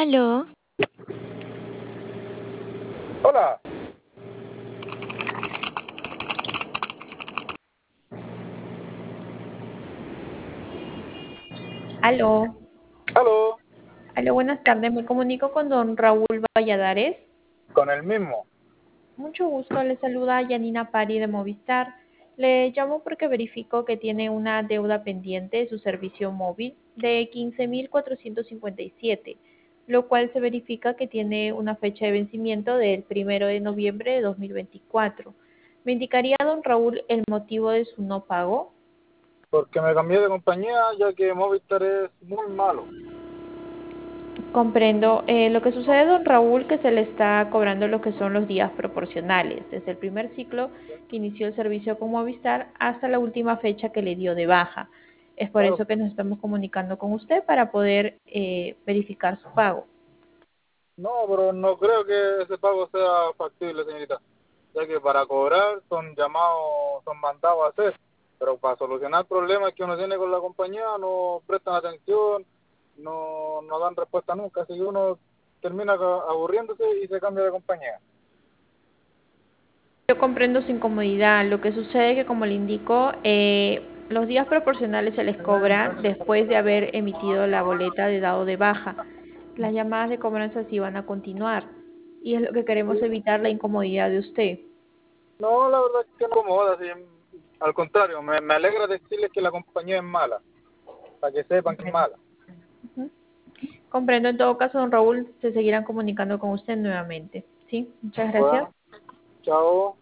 Aló, Hola, Aló, aló, aló, buenas tardes. Me comunico con don Raúl Valladares. con el mismo. Mucho gusto, le saluda Yanina Pari de Movistar. Le llamo porque verifico que tiene una deuda pendiente de su servicio móvil de 15.457, lo cual se verifica que tiene una fecha de vencimiento del 1 de noviembre de 2024. ¿Me indicaría, don Raúl, el motivo de su no pago? Porque me cambié de compañía ya que Movistar es muy malo. Comprendo. Lo que sucede, don Raúl, que se le está cobrando lo que son los días proporcionales, desde el primer ciclo que inició el servicio con Movistar hasta la última fecha que le dio de baja. Es por Claro. eso que nos estamos comunicando con usted para poder verificar su pago. No, pero no creo que ese pago sea factible, señorita, ya que para cobrar son llamados, son mandados a hacer, pero para solucionar problemas que uno tiene con la compañía no prestan atención, no dan respuesta nunca, así que uno termina aburriéndose y se cambia de compañía. Yo comprendo su incomodidad. Lo que sucede es que, como le indico, los días proporcionales se les cobran después de haber emitido la boleta de dado de baja. Las llamadas de cobranza sí van a continuar y es lo que queremos evitar, la incomodidad de usted. No, la verdad es que no me incomoda, sí, al contrario, me alegra decirles que la compañía es mala, para que sepan que es mala. Ujú. Comprendo. En todo caso, don Raúl, se seguirán comunicando con usted nuevamente. ¿Sí? Muchas gracias. Bueno, chao.